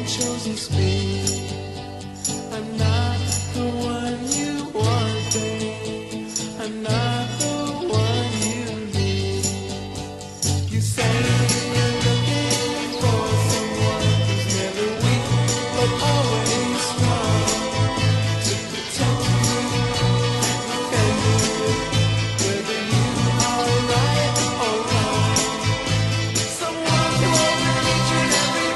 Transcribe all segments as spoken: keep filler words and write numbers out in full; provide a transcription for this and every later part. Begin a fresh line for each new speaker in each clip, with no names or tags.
chosen speed. I'm not the one you want, babe. I'm not the one you need. You say you're looking for someone who's never weak, but always strong. To protect you, defend you, whether you are right or wrong. Someone who holds each and every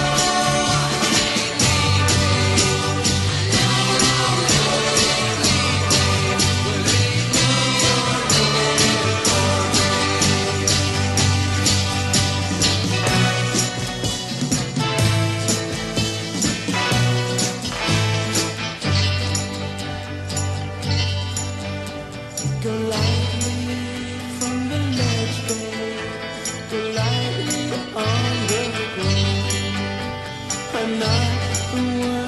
go lightly from the ledge, babe. Go lightly on the ground. I'm not the one